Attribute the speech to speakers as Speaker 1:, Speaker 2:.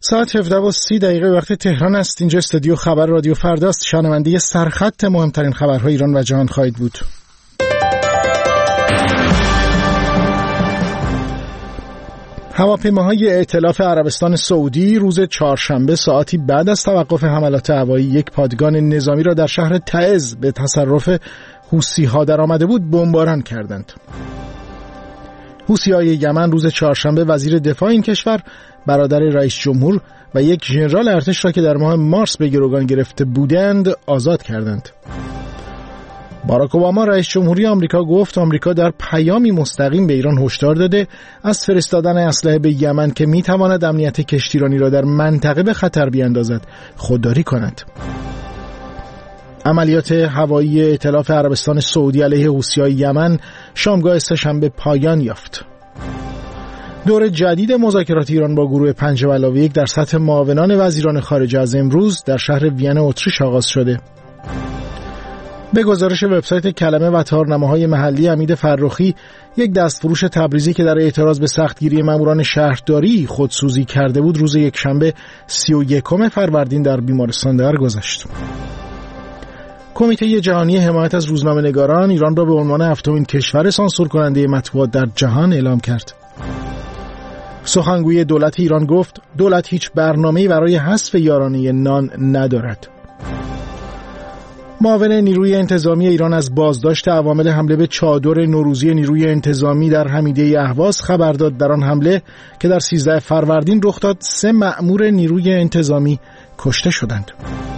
Speaker 1: ساعت 17:30 وقت تهران است. اینجا استودیو خبر رادیو فرداست. شنونده سرخط مهمترین خبرهای ایران و جهان خواهید بود. هواپیماهای ائتلاف عربستان سعودی روز چهارشنبه ساعتی بعد از توقف حملات هوایی یک پادگان نظامی را در شهر تعز به تصرف حوثی‌ها درآمده بود بمباران کردند. حوثی‌های یمن روز چهارشنبه وزیر دفاع این کشور، برادر رئیس جمهور و یک ژنرال ارتش را که در ماه مارس به گروگان گرفته بودند آزاد کردند. باراک اوباما رئیس جمهوری آمریکا گفت آمریکا در پیامی مستقیم به ایران هشدار داده از فرستادن اسلحه به یمن که میتواند امنیت کشتیرانی را در منطقه به خطر بیاندازد خودداری کند. عملیات هوایی ائتلاف عربستان سعودی علیه حوثی‌های یمن شامگاه سه‌شنبه پایان یافت. دور جدید مذاکرات ایران با گروه 5+1 در سطح معاونان وزیران خارجه از امروز در شهر وین اتریش آغاز شده. به گزارش وبسایت کلمه و تارنمه‌های محلی حمید فرخی، یک دستفروش تبریزی که در اعتراض به سختگیری ماموران شهرداری خودسوزی کرده بود روز یکشنبه 31 فروردین در بیمارستان درگذشت. کمیته جهانی حمایت از روزنامه‌نگاران ایران را به عنوان هفتمین کشور سانسور کننده مطبوعات در جهان اعلام کرد. سخنگوی دولت ایران گفت دولت هیچ برنامه‌ای برای حذف یارانه نان ندارد. معاون نیروی انتظامی ایران از بازداشت عوامل حمله به چادر نوروزی نیروی انتظامی در حمیده اهواز خبر داد. در آن حمله که در 13 فروردین رخ داد 3 مأمور نیروی انتظامی کشته شدند.